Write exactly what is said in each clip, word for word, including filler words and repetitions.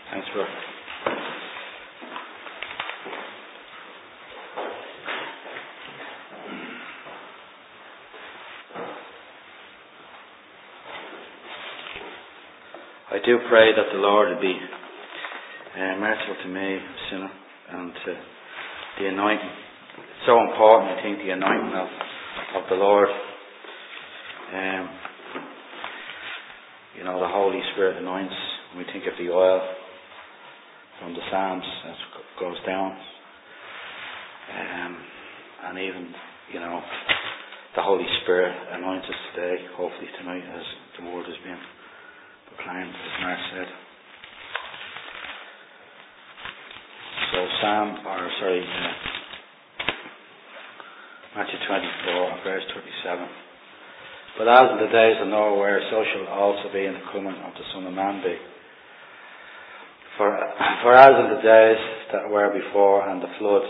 Thanks, bro. I do pray that the Lord will be uh, merciful to me, a sinner, and to the anointing. It's so important, I think, the anointing of, of the Lord. Um, you know, the Holy Spirit anoints. When we think of the oil from the Psalms as it goes down, um, and even, you know, the Holy Spirit anoints us today, hopefully tonight, as the word has been proclaimed, as Mark said. So Psalm, or sorry, uh, Matthew twenty-four, verse thirty-seven. But as in the days of Noah were, so shall also be in the coming of the Son of Man be. For, for as in the days that were before and the flood,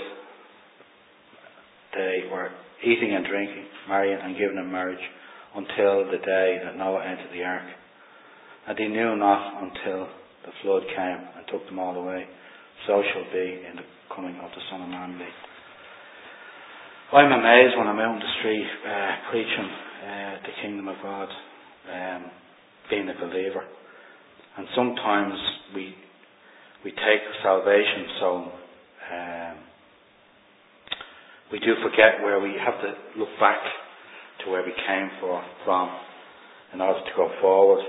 they were eating and drinking, marrying and giving in marriage, until the day that Noah entered the ark. And he knew not until the flood came and took them all away. So shall be in the coming of the Son of Man be. I'm amazed when I'm out in the street uh, preaching uh, the kingdom of God, um, being a believer. And sometimes we we take salvation so um, we do forget where we have to look back to where we came for, from in order to go forward.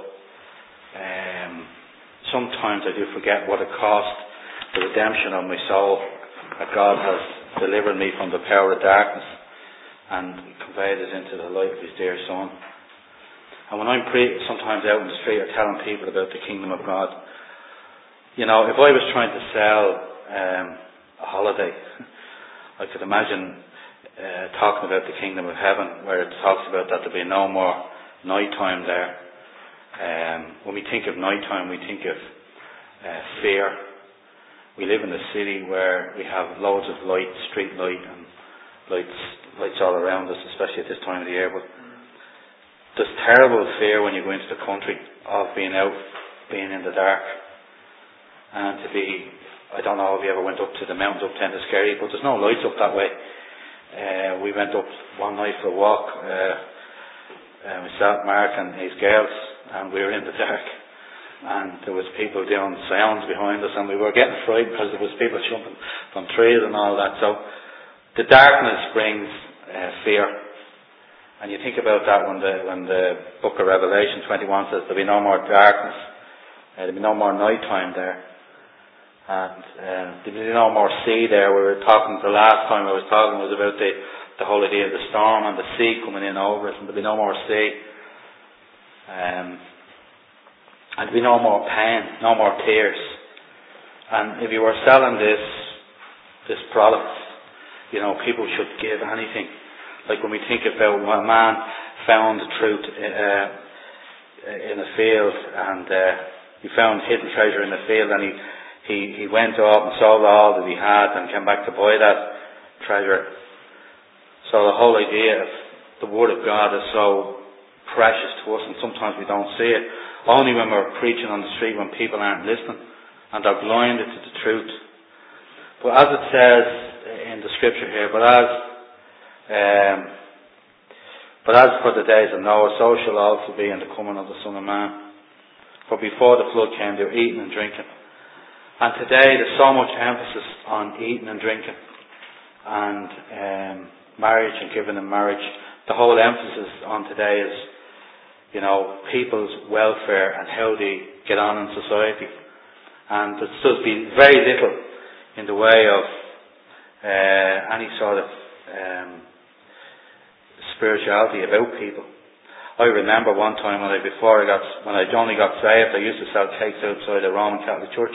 Um, sometimes I do forget what it cost, the redemption of my soul, that God has delivered me from the power of darkness and conveyed it into the light of His dear Son. And when I'm pre- sometimes out in the street or telling people about the kingdom of God, you know, if I was trying to sell um, a holiday, I could imagine uh, talking about the kingdom of heaven, where it talks about that there'll be no more night time there. Um, when we think of night time, we think of uh, fear. We live in a city where we have loads of light, street light, and lights, lights all around us, especially at this time of the year. But there's terrible fear when you go into the country of being out, being in the dark, and to be, I don't know if you ever went up to the mountains up to Enniskerry, but there's no lights up that way. Uh, we went up one night for a walk, uh, uh, myself, Mark and his girls, and we were in the dark. And there was people doing sounds behind us, and we were getting frightened because there was people jumping from trees and all that. So the darkness brings uh, fear. And you think about that when the when the book of Revelation twenty-one says there'll be no more darkness, uh, there'll be no more night time there. And uh, there'll be no more sea there. We were talking, the last time I was talking was about the, the whole idea of the storm and the sea coming in over us, and there'll be no more sea. Um, and there'll be no more pain, no more tears. And if you were selling this this product, you know, people should give anything. Like when we think about when a man found the truth uh, in a field, and uh, he found hidden treasure in the field, and he He, he went off and sold all that he had and came back to buy that treasure. So the whole idea of the Word of God is so precious to us, and sometimes we don't see it. Only when we're preaching on the street, when people aren't listening and they're blinded to the truth. But as it says in the scripture here, but as um, but as for the days of Noah, so shall also be in the coming of the Son of Man. For before the flood came, they were eating and drinking. And today there's so much emphasis on eating and drinking and um, marriage and giving in marriage. The whole emphasis on today is, you know, people's welfare and how they get on in society. And there's just been very little in the way of uh, any sort of um, spirituality about people. I remember one time when I, before I got, when I only got saved, I used to sell cakes outside the Roman Catholic Church.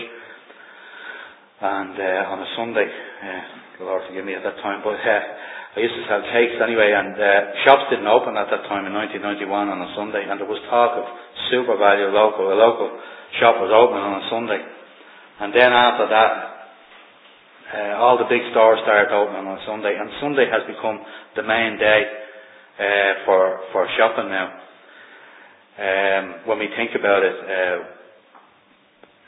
And uh, on a Sunday, uh, the Lord forgive me at that time, but uh, I used to sell cakes anyway, and uh, shops didn't open at that time in nineteen ninety-one on a Sunday, and there was talk of Super Value local, a local shop was opening on a Sunday. And then after that, uh, all the big stores started opening on a Sunday, and Sunday has become the main day uh, for, for shopping now. Um, when we think about it, uh,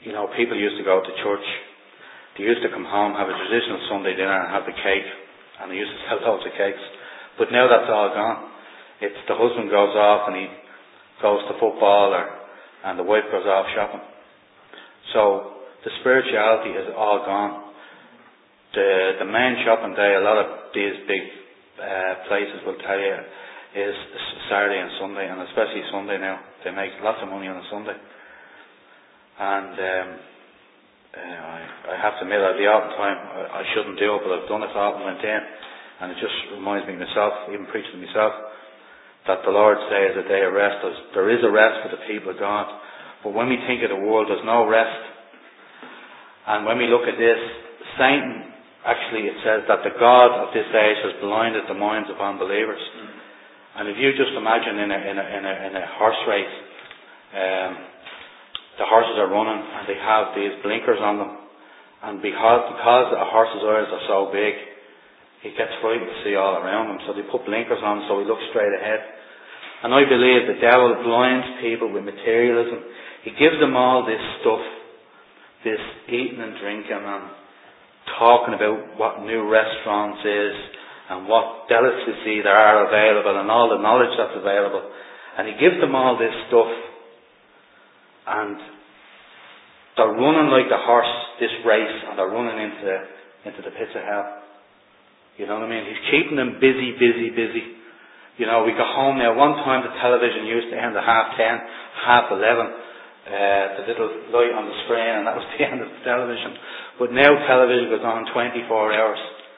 you know, people used to go to church. They used to come home, have a traditional Sunday dinner and have the cake. And they used to sell loads of cakes. But now that's all gone. It's the husband goes off and he goes to football, or, and the wife goes off shopping. So the spirituality is all gone. The the main shopping day, a lot of these big uh, places will tell you, is Saturday and Sunday, and especially Sunday now. They make lots of money on a Sunday. And um, uh, I, I have to admit, at the often time, I, I shouldn't do it, but I've done it often, went in, and it just reminds me myself, even preaching to myself, that the Lord's Day is a day of rest. There's, there is a rest for the people of God. But when we think of the world, there's no rest. And when we look at this, Satan, actually it says that the God of this age has blinded the minds of unbelievers. Mm. And if you just imagine in a, in a, in a, in a horse race, um, the horses are running and they have these blinkers on them. And because, because a horse's eyes are so big, he gets frightened to see all around him. So they put blinkers on so he looks straight ahead. And I believe the devil blinds people with materialism. He gives them all this stuff, this eating and drinking and talking about what new restaurants is and what delicacies there are available and all the knowledge that's available. And he gives them all this stuff, and they're running like the horse, this race, and they're running into, into the pits of hell. You know what I mean? He's keeping them busy, busy, busy. You know, we go home now. One time the television used to end at half ten, half eleven. Uh, the little light on the screen, and that was the end of the television. But now television goes on twenty-four hours.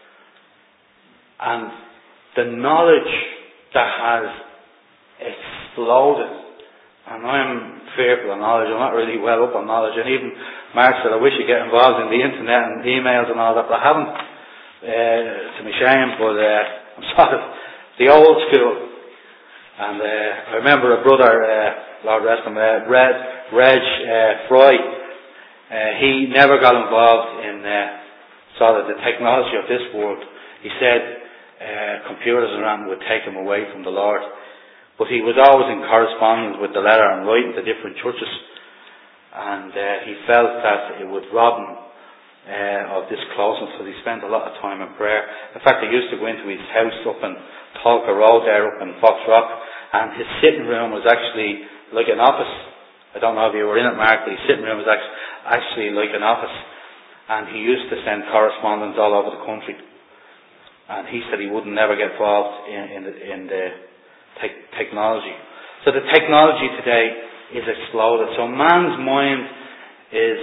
And the knowledge that has exploded, and I'm fearful of knowledge, I'm not really well up on knowledge, and even Mark said, I wish you'd get involved in the internet and emails and all that, but I haven't, uh, to my shame, but uh, I'm sort of the old school. And uh, I remember a brother, uh, Lord rest him, uh, Red, Reg uh, Fry, uh, he never got involved in uh, sort of the technology of this world. He said uh, computers around would take him away from the Lord. But he was always in correspondence with the letter and writing to different churches. And uh, he felt that it would rob him uh, of this closeness, so he spent a lot of time in prayer. In fact, he used to go into his house up in Tolka Road there up in Fox Rock, and his sitting room was actually like an office. I don't know if you were in it, Mark, but his sitting room was actually, actually like an office. And he used to send correspondence all over the country. And he said he would never get involved in, in the, in the te- technology. So the technology today is exploded. So man's mind is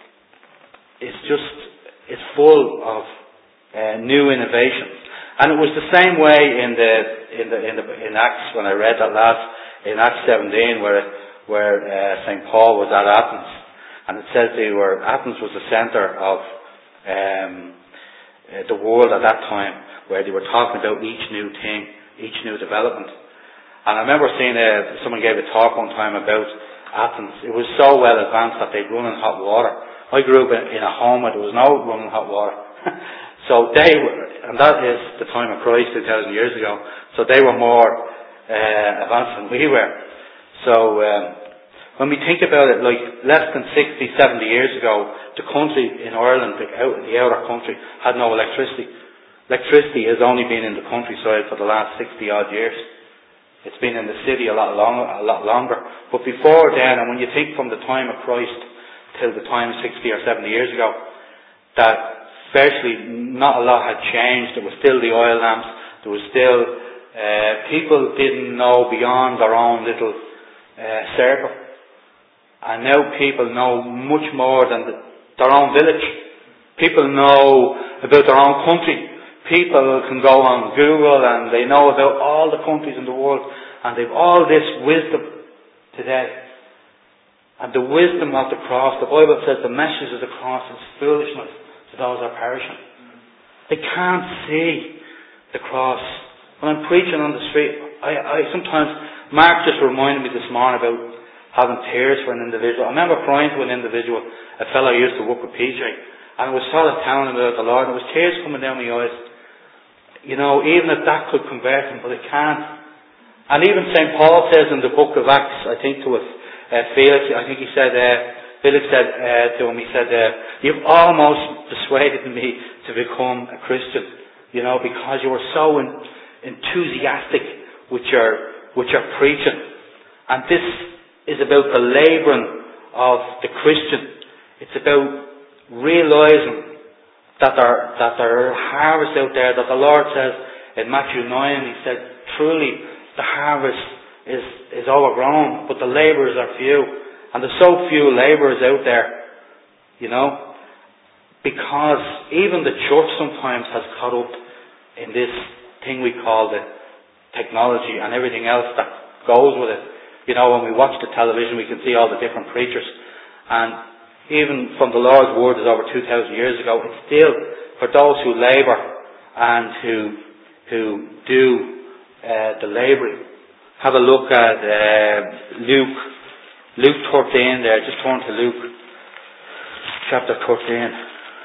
is just is full of uh, new innovations. And it was the same way in the in the in the in Acts when I read that last in Acts seventeen where where uh, Saint Paul was at Athens, and it says they were Athens was the centre of um, uh, the world at that time, where they were talking about each new thing, each new development. And I remember seeing uh, someone gave a talk one time about Athens. It was so well advanced that they'd run in hot water. I grew up in, in a home where there was no running hot water. So they were, and that is the time of Christ two thousand years ago, so they were more uh, advanced than we were. So um, when we think about it, like less than sixty, seventy years ago, the country in Ireland, the, out, the outer country, had no electricity. Electricity has only been in the countryside for the last sixty odd years. It's been in the city a lot longer, a lot longer. But before then, and when you think from the time of Christ till the time sixty or seventy years ago, that virtually not a lot had changed. There was still the oil lamps. There was still uh, people didn't know beyond their own little uh, circle, and now people know much more than the, their own village. People know about their own country. People can go on Google and they know about all the countries in the world, and they've all this wisdom today. And the wisdom of the cross, the Bible says the message of the cross is foolishness to those that are perishing. They can't see the cross. When I'm preaching on the street, I, I sometimes, Mark just reminded me this morning about having tears for an individual. I remember crying to an individual, a fellow I used to work with, P J, and I was sort of telling him about the Lord, and there was tears coming down my eyes. You know, even if that could convert him, but it can't. And even Saint Paul says in the book of Acts, I think to uh, Felix, I think he said, uh, Philip said uh, to him, he said, uh, you've almost persuaded me to become a Christian, you know, because you were so en- enthusiastic with your, with your preaching. And this is about the labouring of the Christian. It's about realising that there, that there are harvests out there, that the Lord says in Matthew nine, he said, truly the harvest is, is overgrown, but the labourers are few. And there's so few labourers out there, you know, because even the church sometimes has caught up in this thing we call the technology and everything else that goes with it. You know, when we watch the television, we can see all the different preachers. And even from the Lord's word is over two thousand years ago, it's still for those who labour and who who do uh, the labouring. Have a look at uh, Luke, Luke thirteen there. Just turn to Luke chapter thirteen.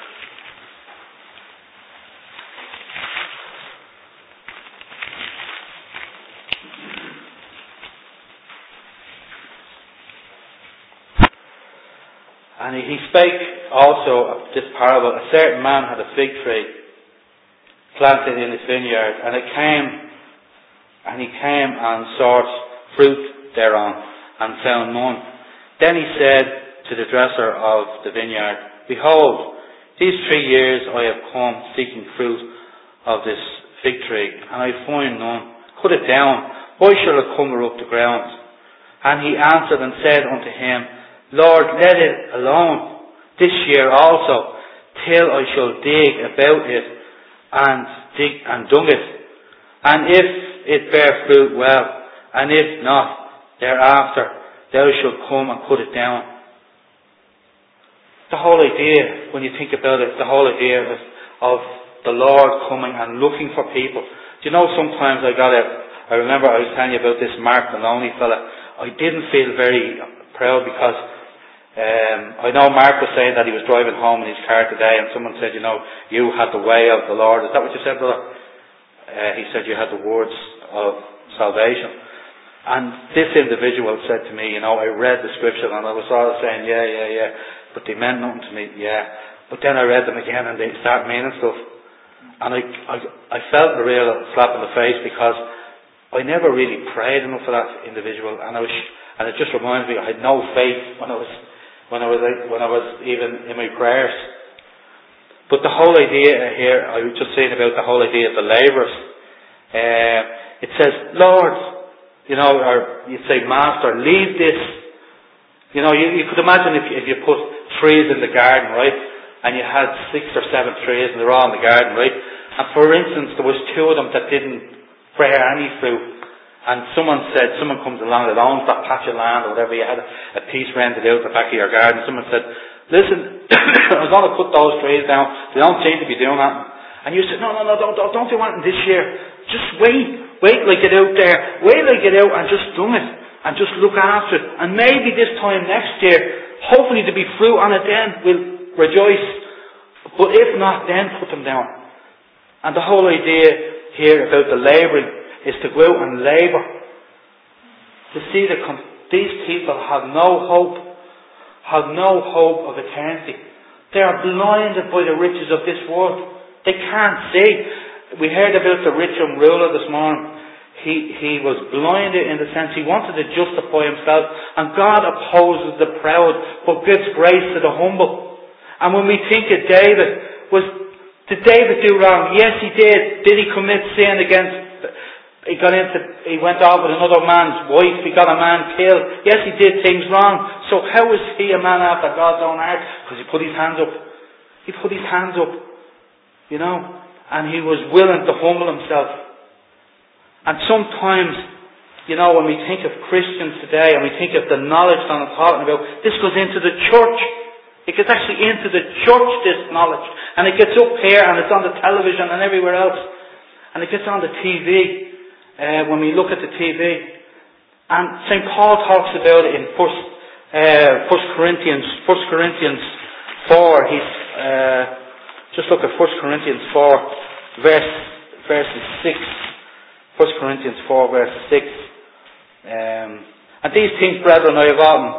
And he spake also of this parable. A certain man had a fig tree planted in his vineyard, and it came, and he came and sought fruit thereon, and found none. Then he said to the dresser of the vineyard, behold, these three years I have come seeking fruit of this fig tree, and I find none. Cut it down. Why shall it come up the ground? And he answered and said unto him, Lord, let it alone this year also, till I shall dig about it, and dig and dung it. And if it bear fruit, well, and if not, thereafter thou shalt come and cut it down. The whole idea, when you think about it, the whole idea of, of the Lord coming and looking for people. Do you know, sometimes I got a, I remember I was telling you about this Mark Maloney fella. I didn't feel very proud because Um, I know Mark was saying that he was driving home in his car today, and someone said, you know, you had the way of the Lord. Is that what you said, brother? Uh, he said you had the words of salvation. And this individual said to me, you know, I read the scripture and I was sort of saying, yeah, yeah, yeah, but they meant nothing to me, yeah. But then I read them again and they start meaning stuff. And I, I, I felt a real slap in the face because I never really prayed enough for that individual, and I was, and it just reminds me I had no faith when I was when I was when I was even in my prayers. But the whole idea here, I was just saying about the whole idea of the labourers. Uh, it says, Lord, you know, or you'd say, Master, leave this. You know, you, you could imagine if you, if you put trees in the garden, right, and you had six or seven trees and they're all in the garden, right, and for instance there was two of them that didn't bear any fruit. And someone said, someone comes along that owns that patch of land or whatever, you had a, a piece rented out the back of your garden. Someone said, listen, I'm going to put those trees down. They don't seem to be doing that. And you said, no, no, no, don't, don't, don't do anything this year. Just wait. Wait till I get out there. Wait till I get out and just dung it. And just look after it. And maybe this time next year, hopefully there'll be fruit on it then. We'll rejoice. But if not, then put them down. And the whole idea here about the labouring is to go out and labour. To see that com- these people have no hope, have no hope of eternity. They are blinded by the riches of this world. They can't see. We heard about the rich young ruler this morning. He, he was blinded in the sense he wanted to justify himself, and God opposes the proud but gives grace to the humble. And when we think of David, was did David do wrong? Yes, he did. Did he commit sin against He got into, he went off with another man's wife, he got a man killed. Yes, he did things wrong. So how is he a man after God's own heart? Because he put his hands up. He put his hands up. You know? And he was willing to humble himself. And sometimes, you know, when we think of Christians today, and we think of the knowledge that I'm talking about, this goes into the church. It gets actually into the church, this knowledge. And it gets up here, and it's on the television and everywhere else. And it gets on the T V. Uh, when we look at the T V, and Saint Paul talks about it in First, uh, First Corinthians, First Corinthians four. He's uh, just look at First Corinthians four, verse verses six. First Corinthians four, verse six. Um, and these things, brethren, I have often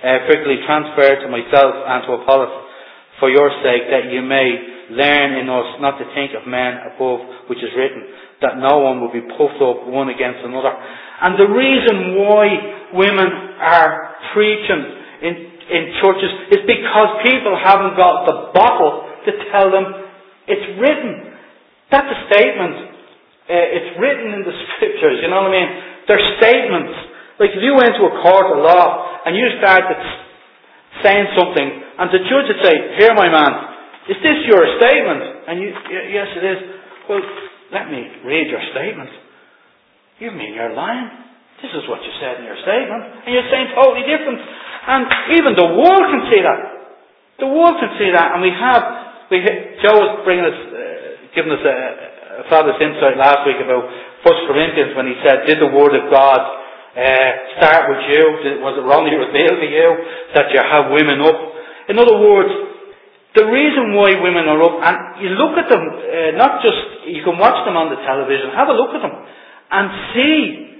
uh, quickly transferred to myself and to Apollos for your sake, that you may learn in us not to think of men above which is written, that no one will be puffed up one against another. And the reason why women are preaching in, in churches is because people haven't got the bottle to tell them it's written. That's a statement. Uh, it's written in the scriptures, you know what I mean? They're statements. Like if you went to a court of law and you started saying something and the judge would say, here my man, is this your statement? And you, yes it is. Well, let me read your statement. You mean you're lying? This is what you said in your statement. And you're saying totally different. And even the world can see that. The world can see that. And we have, we Joe was bringing us, uh, giving us a, a father's insight last week about First Corinthians when he said, did the Word of God uh, start with you? Did, was it wrongly revealed to you that you have women up? In other words, the reason why women are up, and you look at them, uh, not just, you can watch them on the television, have a look at them, and see,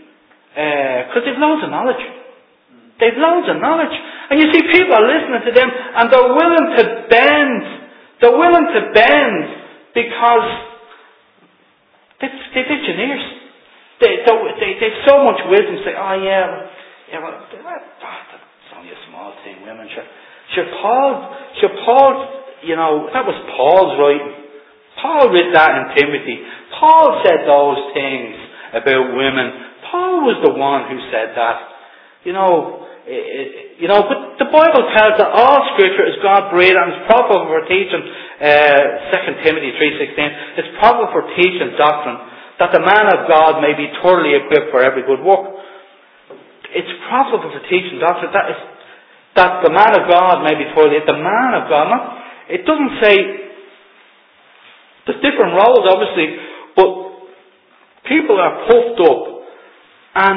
because uh, they've loads of knowledge. They've loads of knowledge. And you see people are listening to them, and they're willing to bend. They're willing to bend, because they're, they're engineers. They, they, they've so much wisdom, say, oh yeah, well, yeah, well, it's only a small thing, women. Sure, sure Paul, sure Paul, you know, that was Paul's writing. Paul wrote that in Timothy. Paul said those things about women. Paul was the one who said that. You know, it, it, you know, but the Bible tells that all Scripture is God-breathed and it's profitable for teaching. Uh, Second Timothy three sixteen. It's profitable for teaching doctrine, that the man of God may be thoroughly equipped for every good work. It's profitable for teaching doctrine. That is, that the man of God may be thoroughly. The man of God. Not, it doesn't say. There's different roles, obviously, but people are puffed up, and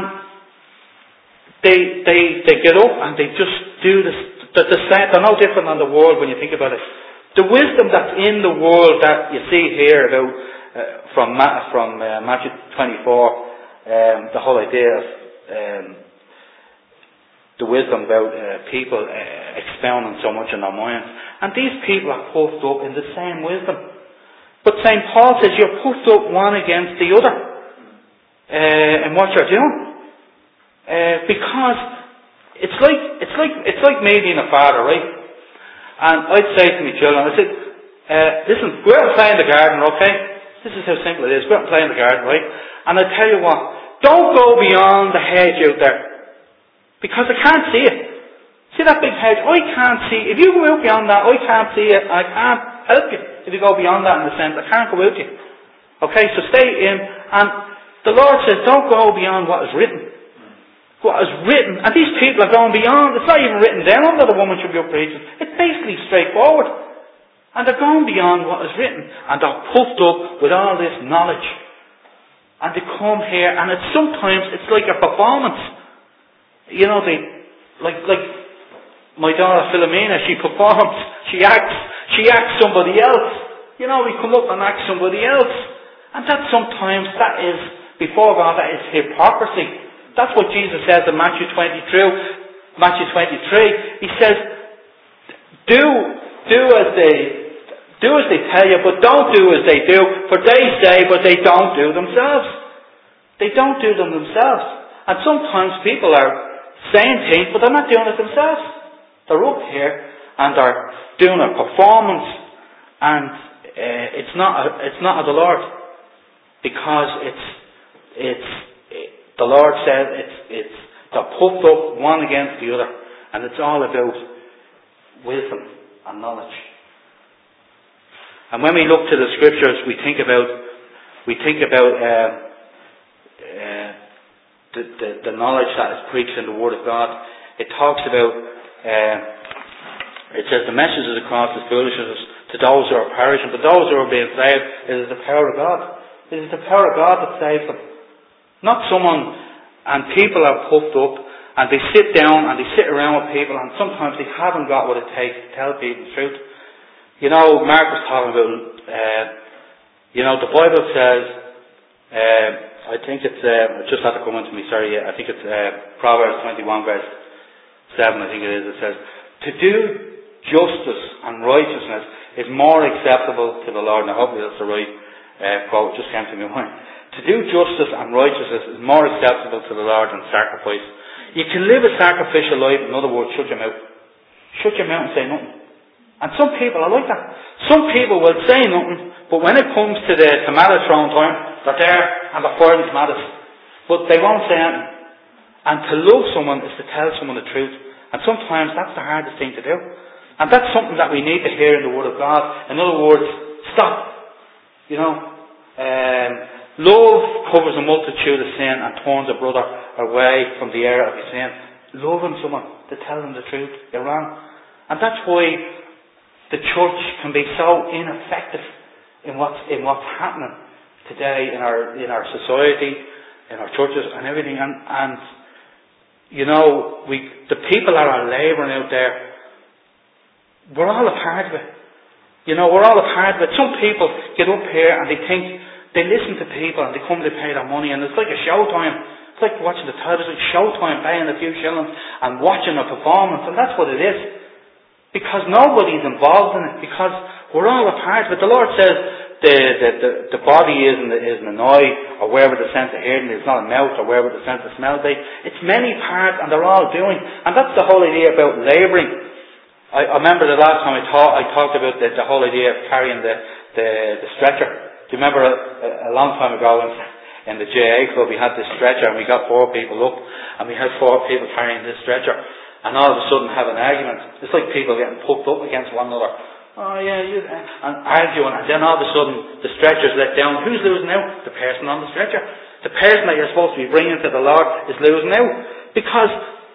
they they they get up and they just do this. They're, they're no different than the world when you think about it. The wisdom that's in the world that you see here about uh, from Ma- from uh, Matthew twenty-four, um, the whole idea of um, the wisdom about uh, people uh, expounding so much in their minds, and these people are puffed up in the same wisdom. But Saint Paul says you're puffed up one against the other uh, in what you're doing, uh, because it's like it's like it's like me being a father, right? And I'd say to my children, I said, uh, "Listen, go out and play in the garden, okay? This is how simple it is. Go out and play in the garden, right? And I tell you what, don't go beyond the hedge out there, because I can't see it. See that big hedge? I can't see. If you go out beyond that, I can't see it. I can't help you. If you go beyond that in a sense, I can't go with you. Okay, so stay in. And the Lord says, don't go beyond what is written. What is written. And these people are going beyond. It's not even written down that a woman should be up preaching. It's basically straightforward. And they're going beyond what is written. And they're puffed up with all this knowledge. And they come here, and it's sometimes, it's like a performance. You know, they, like, like, my daughter Philomena, she performs, she acts, she acts somebody else. You know, we come up and act somebody else. And that sometimes, that is, before God, that is hypocrisy. That's what Jesus says in Matthew twenty-two, Matthew twenty-three. He says, do, do as they, do as they tell you, but don't do as they do. For they say, but they don't do themselves. They don't do them themselves. And sometimes people are saying things, but they're not doing it themselves. They're up here and they're doing a performance, and uh, it's not a, it's not of the Lord, because it's it's it, the Lord said it's it's they're puffed up one against the other, and it's all about wisdom and knowledge. And when we look to the scriptures, we think about we think about uh, uh, the, the the knowledge that is preached in the Word of God. It talks about. Uh, it says the message of the cross is foolishness to those who are perishing, but those who are being saved, it is the power of God. It is the power of God that saves them. Not someone, and people are puffed up, and they sit down and they sit around with people, and sometimes they haven't got what it takes to tell people the truth. You know, Mark was talking about, uh, you know, the Bible says, uh, I think it's, uh, it just had to come into me, sorry, I think it's uh, Proverbs twenty-one verse seven, I think it is, it says, to do justice and righteousness is more acceptable to the Lord. Now, hopefully that's the right uh, quote, just came to my mind. To do justice and righteousness is more acceptable to the Lord than sacrifice. You can live a sacrificial life, in other words, shut your mouth. Shut your mouth and say nothing. And some people are like that. Some people will say nothing, but when it comes to the tomato throwing time, they're there and they're firing tomatoes. But they won't say anything. And to love someone is to tell someone the truth. And sometimes that's the hardest thing to do. And that's something that we need to hear in the Word of God. In other words, stop. You know, um, love covers a multitude of sin and turns a brother away from the error of his sin. Loving someone to tell them the truth, you're wrong. And that's why the church can be so ineffective in what's in what's happening today in our in our society, in our churches and everything. And, and you know, we the people that are labouring out there, we're all a part of it. You know, we're all a part of it. Some people get up here and they think, they listen to people and they come to pay their money, and it's like a show time. It's like watching the television, it's show time, paying a few shillings and watching a performance, and that's what it is. Because nobody's involved in it, because we're all a part of it. The Lord says the the, the, the body isn't, isn't an eye, or wherever the sense of hearing is, not a mouth, or wherever the sense of smell is. It's many parts, and they're all doing. And that's the whole idea about labouring. I, I remember the last time I, talk, I talked about the, the whole idea of carrying the, the, the stretcher. Do you remember a, a long time ago in, in the J A club we had this stretcher, and we got four people up, and we had four people carrying this stretcher, and all of a sudden have an argument. It's like people getting poked up against one another. Oh yeah, you, and arguing, and then all of a sudden the stretcher's let down. Who's losing out? The person on the stretcher. The person that you're supposed to be bringing to the Lord is losing out. Because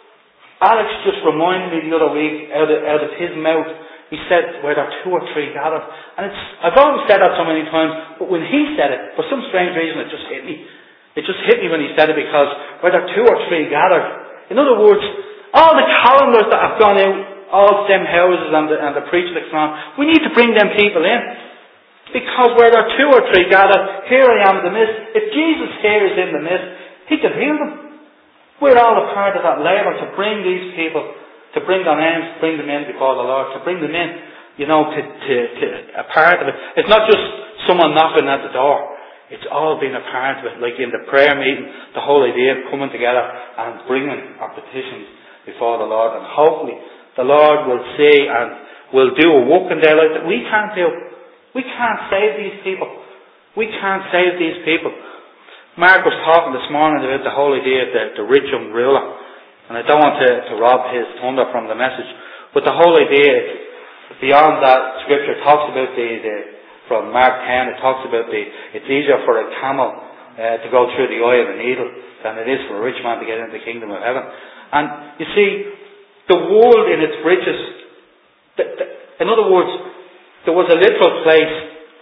Alex just reminded me the other week, out of, out of his mouth, he said, where there are two or three gathered. And it's, I've always said that so many times, but when he said it, for some strange reason, it just hit me. It just hit me when he said it, because where there are two or three gathered. In other words, all the calendars that have gone out, all them houses and the, and the preaching that's on, we need to bring them people in. Because where there are two or three gathered, here I am in the midst. If Jesus here is in the midst, He can heal them. We're all a part of that labour to bring these people, to bring their names, bring them in before the Lord, to bring them in, you know, to, to, to a part of it. It's not just someone knocking at the door. It's all been a part of it. Like in the prayer meeting, the whole idea of coming together and bringing our petitions before the Lord. And hopefully the Lord will see and will do a work in their life that we can't do. We can't save these people. We can't save these people. Mark was talking this morning about the whole idea of the, the rich young ruler. And I don't want to, to rob his thunder from the message. But the whole idea, beyond that, Scripture talks about the, the from Mark ten, it talks about the, it's easier for a camel uh, to go through the eye of a needle than it is for a rich man to get into the kingdom of heaven. And you see, the world in its riches, the, the, in other words, there was a literal place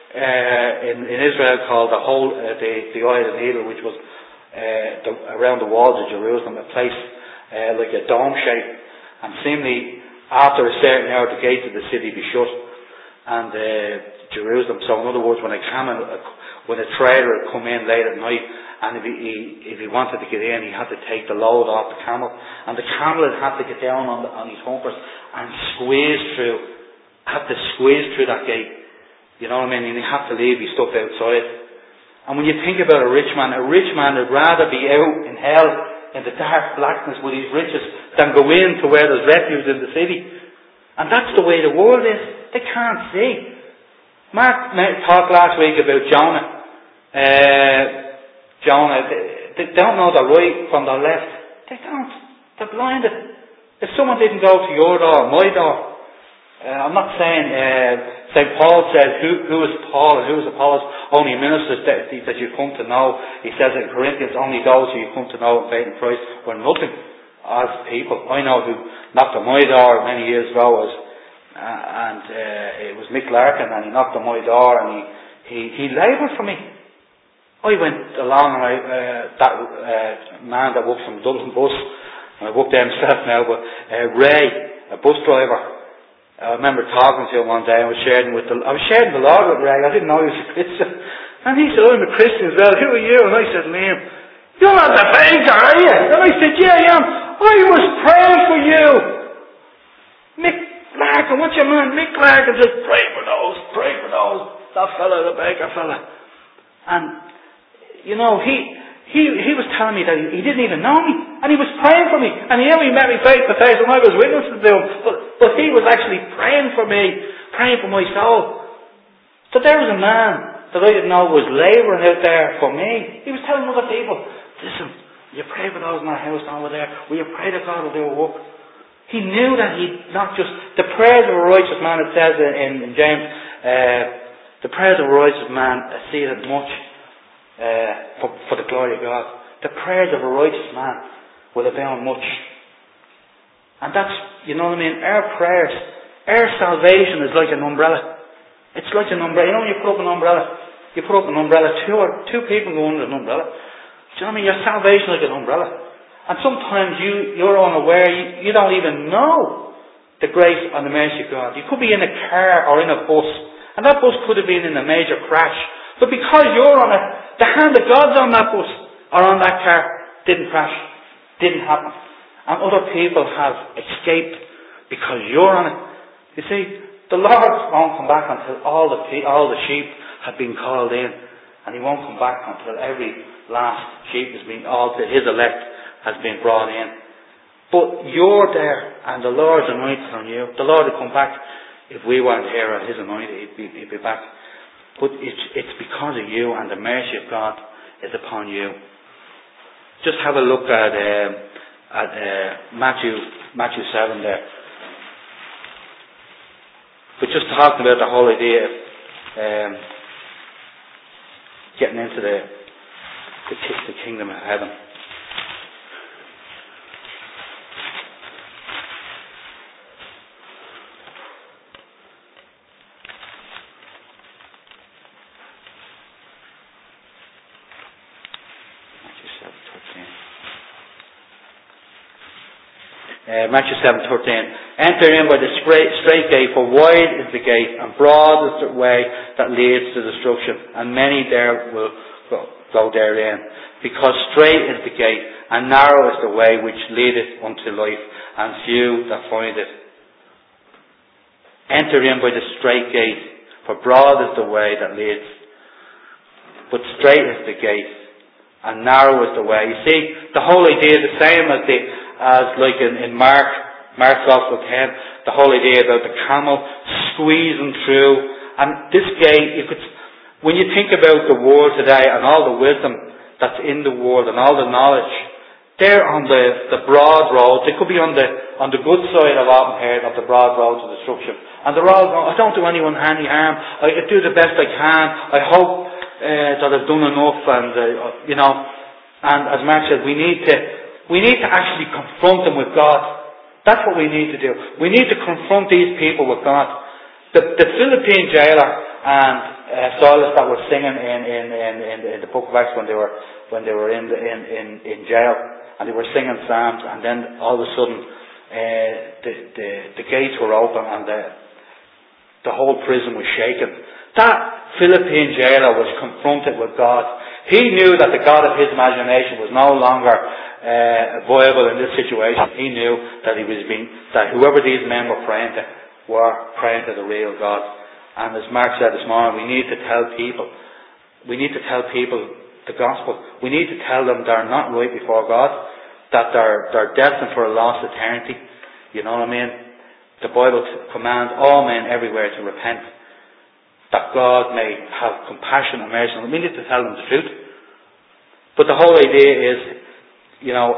uh, in, in Israel called the whole, uh, the, the Eye of the Needle, which was uh, the, around the walls of Jerusalem, a place uh, like a dome shape. And seemingly, after a certain hour, the gates of the city be shut, and uh, Jerusalem. So, in other words, when a camel, when a trader would come in late at night, and if he, he if he wanted to get in, he had to take the load off the camel, and the camel had had to get down on, the, on his humpers and squeeze through. Had to squeeze through that gate, you know what I mean, and he had to leave his stuff outside. And when you think about a rich man, a rich man would rather be out in hell in the dark blackness with his riches than go in to where there's refuge in the city. And that's the way the world is. They can't see. Mark talked last week about Jonah. Uh, Jonah, they, they don't know the right from the left. They don't. They're blinded. If someone didn't go to your door, my door, Uh, I'm not saying, uh, Saint Paul said, who, who is Paul and who is Apollos? Only ministers that, that you come to know. He says in Corinthians, only those who you come to know in faith in Christ were nothing as people. I know who knocked on my door many years ago was, uh, and uh, it was Mick Larkin, and he knocked on my door and he, he, he laboured for me. I went along and I, uh, that uh, man that works from Dublin Bus, and I work there myself now, but uh, Ray, a bus driver, I remember talking to him one day. I was sharing with the I was sharing the Lord with Ray. I didn't know he was a Christian, and he said, "I'm a Christian as well. Who are you?" And I said, "Liam, you're not the baker, are you?" And I said, "Yeah, I am. I was praying for you. Mick Larkin, what's your man? Mick Larkin says, pray for those, pray for those. That fella, the baker fella. And, you know, he, he, he was telling me that he, he didn't even know me. And he was praying for me. And he only met me face to face and I was witnessing to him. But, but he was actually praying for me, praying for my soul. So there was a man that I didn't know was labouring out there for me. He was telling other people, listen, will you pray for those in our house over there? Will you pray that God will do a work? He knew that he not just, the prayers of a righteous man, it says in, in James, uh, the prayers of a righteous man exceeded much uh, for, for the glory of God. The prayers of a righteous man will avail much. And that's, you know what I mean, our prayers, our salvation is like an umbrella. It's like an umbrella. You know when you put up an umbrella, you put up an umbrella, two or two people go under an umbrella. Do you know what I mean? Your salvation is like an umbrella. And sometimes you, you're unaware, you, you don't even know the grace and the mercy of God. You could be in a car or in a bus, and that bus could have been in a major crash. But because you're on it, the hand of God's on that bus or on that car, didn't crash, didn't happen. And other people have escaped because you're on it. You see, the Lord won't come back until all the all the sheep have been called in, and He won't come back until every last sheep has been, all to His elect has been brought in. But you're there, and the Lord's anointed on you. The Lord will come back. If we weren't here at His anointing, He'd be, he'd be back. But it's, it's because of you, and the mercy of God is upon you. Just have a look at um, at uh, Matthew Matthew seven there. But just talking about the whole idea of um, getting into the, the the kingdom of heaven. Uh, Matthew seven thirteen. Enter in by the straight, straight gate, for wide is the gate, and broad is the way that leads to destruction, and many there will go, go therein. Because straight is the gate, and narrow is the way which leadeth unto life, and few that find it. Enter in by the straight gate, for broad is the way that leads, but straight is the gate, and narrow is the way. You see, the whole idea is the same as the As like in, in Mark, Mark's Gospel ten, the whole idea about the camel squeezing through. And this gate, you could, when you think about the world today and all the wisdom that's in the world and all the knowledge, they're on the, the broad road. They could be on the on the good side of Alpenhead of the broad road to destruction. And they're all going, I don't do anyone any harm. I do the best I can. I hope uh, that I've done enough. And uh, you know, and as Mark said, we need to. We need to actually confront them with God. That's what we need to do. We need to confront these people with God. The, the Philippine jailer and uh, Silas that were singing in, in, in, in, in the Book of Acts when they were when they were in, the, in, in, in jail, and they were singing psalms, and then all of a sudden uh, the, the the gates were open and the the whole prison was shaken. That Philippine jailer was confronted with God. He knew that the God of his imagination was no longer Uh, viable in this situation. He knew that he was being, that whoever these men were praying to were praying to the real God. And as Mark said this morning, we need to tell people, we need to tell people the gospel. We need to tell them they're not right before God, that they're they're destined for a lost eternity. You know what I mean? The Bible commands all men everywhere to repent, that God may have compassion and mercy. We need to tell them the truth. But the whole idea is, you know,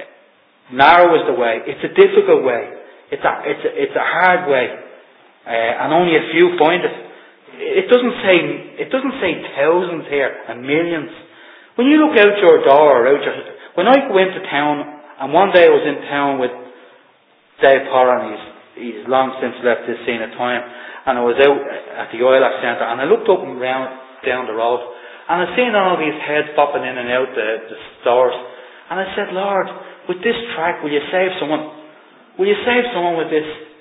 narrow is the way. It's a difficult way. It's a, it's a, it's a hard way. Uh, and only a few find it. It doesn't say, it doesn't say thousands here and millions. When you look out your door or out your, when I go into town, and one day I was in town with Dave Porran, he's, he's long since left this scene of time, and I was out at the Oilac Centre, and I looked up and round down the road, and I seen all these heads popping in and out the, the stores. And I said, Lord, with this track, will you save someone? Will you save someone with this?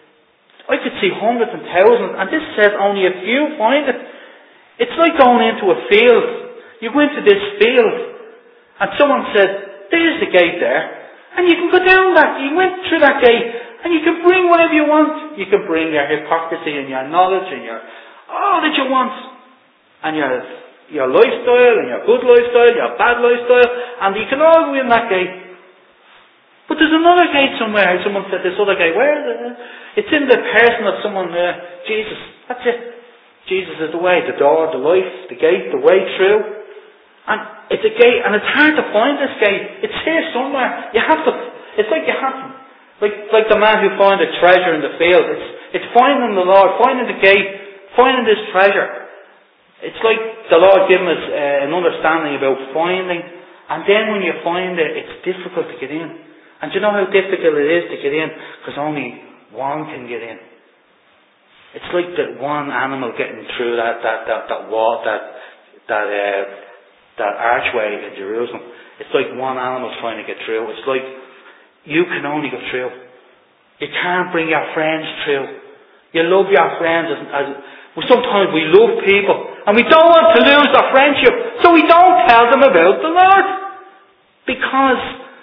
I could see hundreds and thousands, and this says only a few find it. It's like going into a field. You go into this field, and someone said, there's the gate there. And you can go down that, you went through that gate, and you can bring whatever you want. You can bring your hypocrisy and your knowledge and your, all that you want. And your, your lifestyle and your good lifestyle, your bad lifestyle, and you can all go in that gate. But there's another gate somewhere. Someone said this other gate. Where is it? It's in the person of someone, uh, Jesus. That's it. Jesus is the way, the door, the life, the gate, the way through. And it's a gate, and it's hard to find this gate. It's here somewhere. You have to, it's like you have to, like, like the man who found a treasure in the field. It's, it's finding the Lord, finding the gate, finding this treasure. It's like the Lord giving us uh, an understanding about finding, and then when you find it, it's difficult to get in. And do you know how difficult it is to get in? Because only one can get in. It's like that one animal getting through that that that, that wall, that that uh, that archway in Jerusalem. It's like one animal trying to get through. It's like you can only go through. You can't bring your friends through. You love your friends as, as well, sometimes we love people and we don't want to lose our friendship, so we don't tell them about the Lord because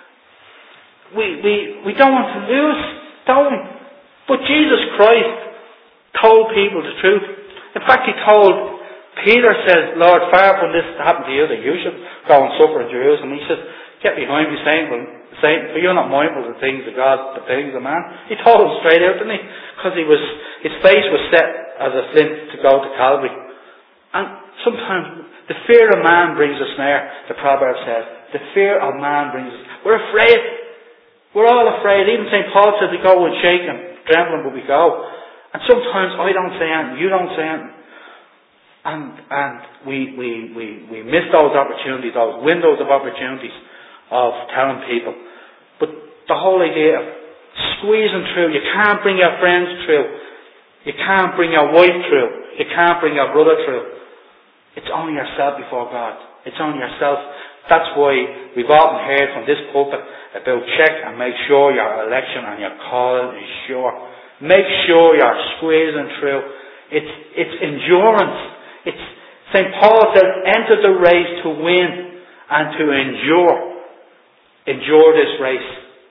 We, we, we don't want to lose, don't we? But Jesus Christ told people the truth. In fact, he told, Peter says, Lord, far from this to happen to you, that you should go and suffer in Jerusalem. He says, get behind me, Satan, Satan, for you're not mindful of the things of God, the things of man. He told him straight out, didn't he? Because he was, his face was set as a flint to go to Calvary. And sometimes the fear of man brings a snare, the proverb says. The fear of man brings us. We're afraid. We're all afraid. Even Saint Paul says we go and shake and trembling, but we go. And sometimes I don't say anything, you don't say anything. And and we, we, we, we miss those opportunities, those windows of opportunities of telling people. But the whole idea of squeezing through, you can't bring your friends through. You can't bring your wife through. You can't bring your brother through. It's only yourself before God. It's only yourself. That's why we've often heard from this pulpit about check and make sure your election and your call is sure. Make sure you're squeezing through. It's it's endurance. It's Saint Paul says, enter the race to win and to endure. Endure this race.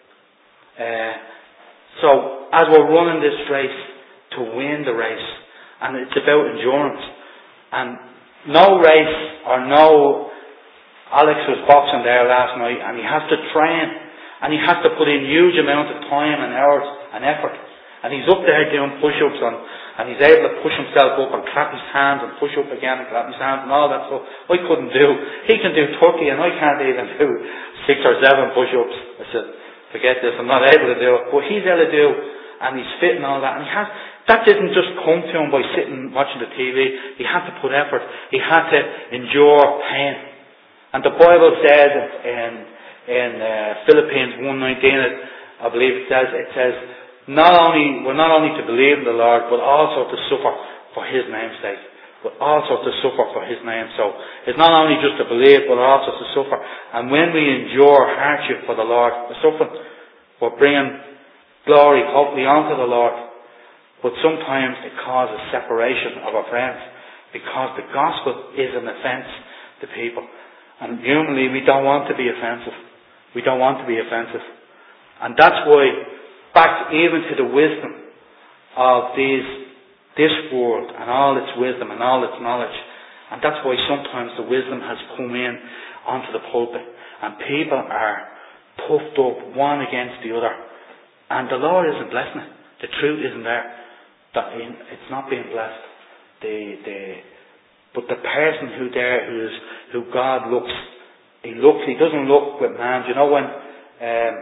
Uh, so as we're running this race, to win the race, and it's about endurance. And no race or no. Alex was boxing there last night, and he has to train, and he has to put in huge amounts of time and hours and effort. And he's up there doing push-ups, and, and he's able to push himself up and clap his hands and push up again and clap his hands and all that stuff. I couldn't do. He can do thirty, and I can't even do six or seven push-ups. I said, forget this, I'm not able to do it. But he's able to do, and he's fit and all that. And he has, that didn't just come to him by sitting watching the T V. He had to put effort. He had to endure pain. And the Bible says in in uh, Philippians one nineteen, I believe it says it says not only we're not only to believe in the Lord, but also to suffer for His name's sake. But also to suffer for His name. So it's not only just to believe, but also to suffer. And when we endure hardship for the Lord, the suffering, we're bringing glory, hopefully, onto the Lord. But sometimes it causes separation of our friends, because the gospel is an offence to people. And humanly, we don't want to be offensive. We don't want to be offensive. And that's why, back even to the wisdom of these, this world and all its wisdom and all its knowledge. And that's why sometimes the wisdom has come in onto the pulpit. And people are puffed up one against the other. And the Lord isn't blessing it. The truth isn't there. It's not being blessed. The, the, But the person who there, who's, who God looks, he looks, he doesn't look with man. Do you know when um,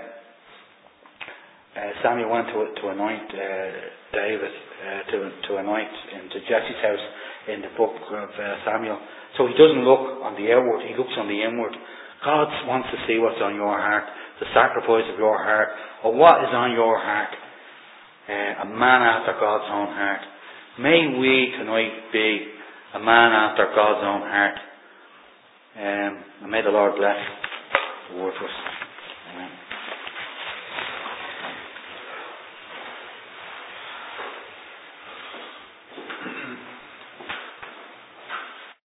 uh, Samuel went to to anoint uh, David, uh, to to anoint into Jesse's house in the book of uh, Samuel? So he doesn't look on the outward; he looks on the inward. God wants to see what's on your heart, the sacrifice of your heart, or what is on your heart. Uh, a man after God's own heart. May we tonight be a man after God's own heart. Um, and may the Lord bless the word for us.